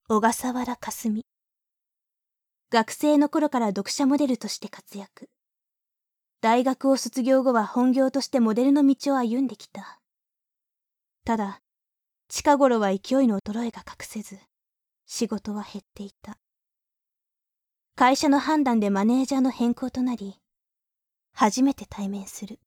小笠原かすみ。学生の頃から読者モデルとして活躍。大学を卒業後は本業としてモデルの道を歩んできた。ただ、近頃は勢いの衰えが隠せず、仕事は減っていた。会社の判断でマネージャーの変更となり、初めて対面する。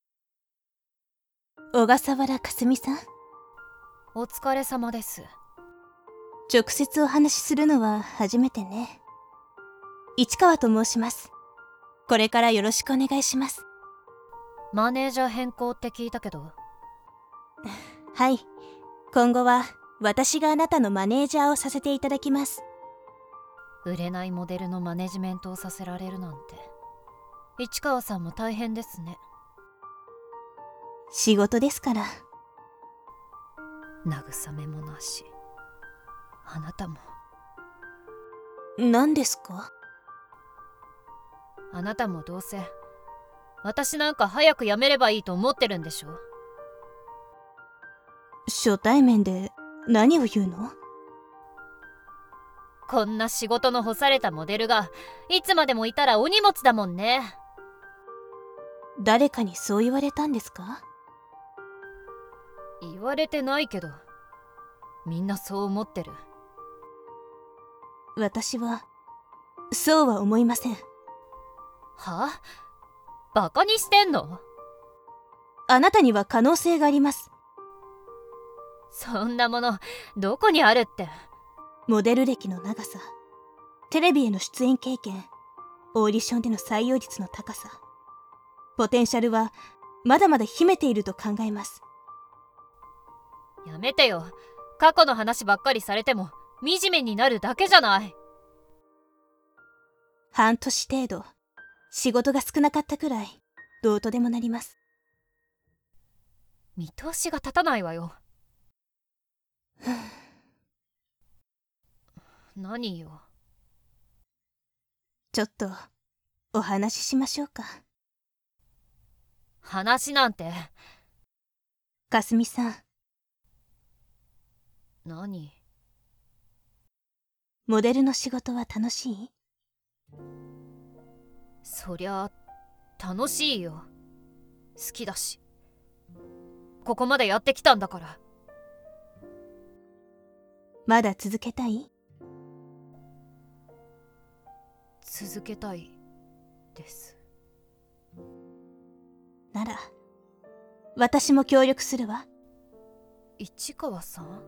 小笠原かすみさん。 お疲れ様です。 直接お話しするのは初めてね。市川と申します。これからよろしくお願いします。 マネージャー変更って聞いたけど。 はい。今後は私があなたのマネージャーをさせていただきます。 売れないモデルのマネジメントをさせられるなんて、市川さんも大変ですね。 仕事ですから。 慰めもなし。あなたも。 何ですか？ あなたもどうせ私なんか早く辞めればいいと思ってるんでしょ。 初対面で何を言うの？ こんな仕事の干されたモデルがいつまでもいたらお荷物だもんね。 誰かにそう言われたんですか？ 言われてないけど、みんなそう思ってる。 私はそうは思いません。 は？バカにしてんの？ あなたには可能性があります。 そんなものどこにあるって。 モデル歴の長さ、テレビへの出演経験、オーディションでの採用率の高さ、ポテンシャルはまだまだ秘めていると考えます。 やめてよ。過去の話ばっかりされても惨めになるだけじゃない。 半年程度、仕事が少なかったくらいどうとでもなります。 見通しが立たないわよ。何よ。 ちょっとお話ししましょうか。 話なんて。 かすみさん。 何？ モデルの仕事は楽しい？ そりゃ楽しいよ。好きだし。ここまでやってきたんだから。 まだ続けたい？ 続けたいです。 なら私も協力するわ。 市川さん？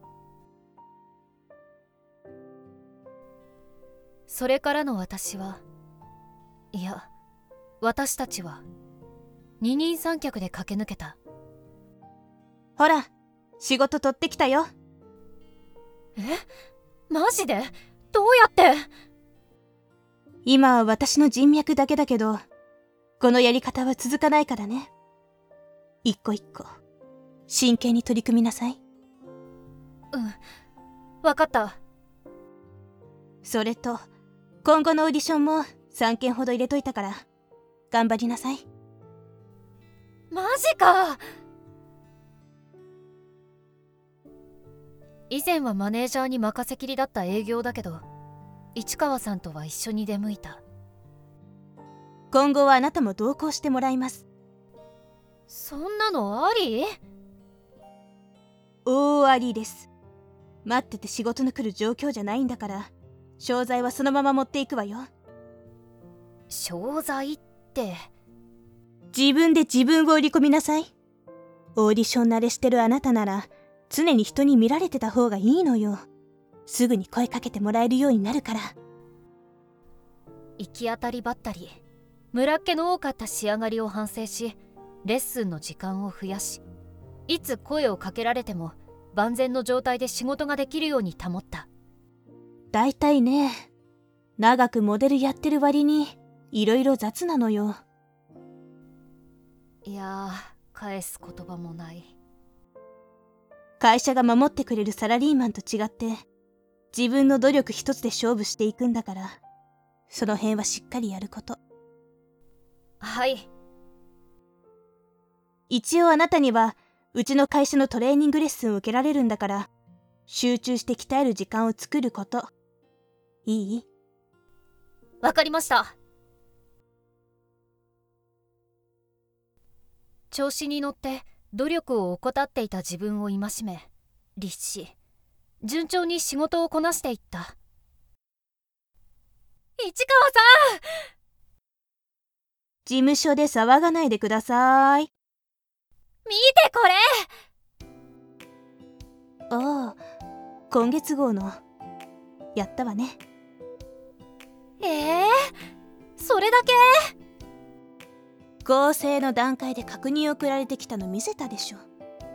それからの私は、いや私たちは二人三脚で駆け抜けた。 ほら、仕事取ってきたよ。 え？マジで？どうやって？ 今は私の人脈だけだけど、このやり方は続かないからね。一個一個真剣に取り組みなさい。 うん、わかった。 それと今後のオーディションも3件ほど入れといたから頑張りなさい。 マジか。以前はマネージャーに任せきりだった営業だけど、市川さんとは一緒に出向いた。 今後はあなたも同行してもらいます。 そんなのあり？ 大ありです。待ってて仕事の来る状況じゃないんだから、商材はそのまま持っていくわよ。 商材って？ 自分で自分を売り込みなさい。オーディション慣れしてるあなたなら常に人に見られてた方がいいのよ。すぐに声かけてもらえるようになるから。 行き当たりばったり、村っ気の多かった仕上がりを反省し、レッスンの時間を増やし、いつ声をかけられても万全の状態で仕事ができるように保った。 だいたいね、長くモデルやってる割にいろいろ雑なのよ。 いや返す言葉もない。 会社が守ってくれるサラリーマンと違って自分の努力一つで勝負していくんだから、その辺はしっかりやること。 はい。 一応あなたにはうちの会社のトレーニングレッスンを受けられるんだから、 集中して鍛える時間を作ること。いい？ わかりました。調子に乗って努力を怠っていた自分を戒め、律し、順調に仕事をこなしていった。市川さん！ 事務所で騒がないでください。 見てこれ！ ああ、今月号の。やったわね。 それだけ？ 合成の段階で確認送られてきたの見せたでしょ。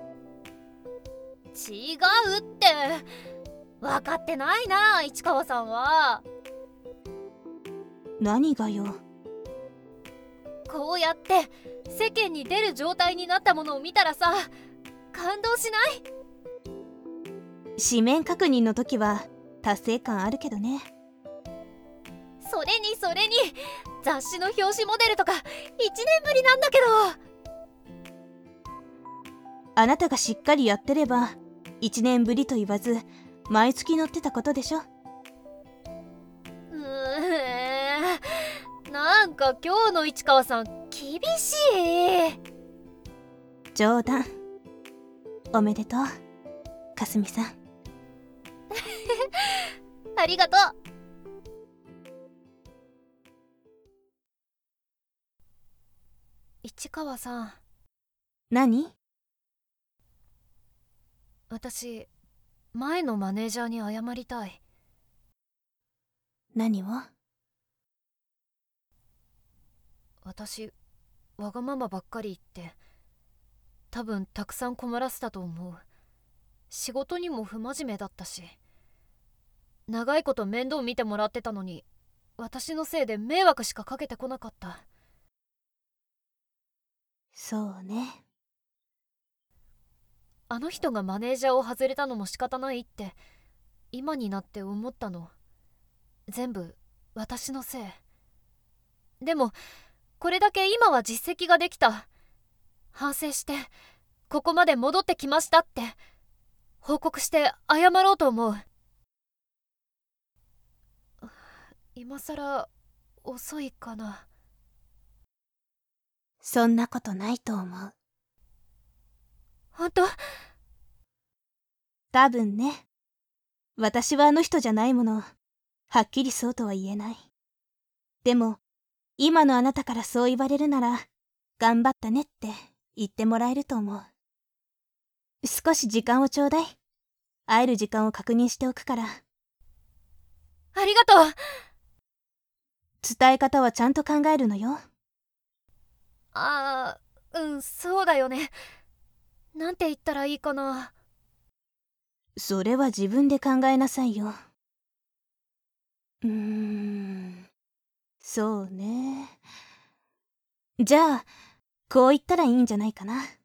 違うって。分かってないな、市川さんは。 何がよ。 こうやって世間に出る状態になったものを見たらさ、感動しない？ 紙面確認の時は達成感あるけどね。 それに雑誌の表紙モデルとか1年ぶりなんだけど。 あなたがしっかりやってれば1年ぶりと言わず毎月載ってたことでしょ。 なんか今日の市川さん厳しい。 冗談。おめでとう、かすみさん。 ありがとう。市川さん。 何？ 私、前のマネージャーに謝りたい。 何を？ 私、わがままばっかり言って多分たくさん困らせたと思う。仕事にも不真面目だったし、長いこと面倒見てもらってたのに私のせいで迷惑しかかけてこなかった。 そうね。 あの人がマネージャーを外れたのも仕方ないって今になって思ったの。全部私のせい。でもこれだけ今は実績ができた。反省してここまで戻ってきましたって報告して謝ろうと思う。今さら遅いかな。 そんなことないと思う。 本当？ 多分ね。私はあの人じゃないもの。はっきりそうとは言えない。でも今のあなたからそう言われるなら頑張ったねって言ってもらえると思う。少し時間をちょうだい。会える時間を確認しておくから。 ありがとう。 伝え方はちゃんと考えるのよ。 そうだよね。なんて言ったらいいかな。 それは自分で考えなさいよ。そうね。じゃあこう言ったらいいんじゃないかな。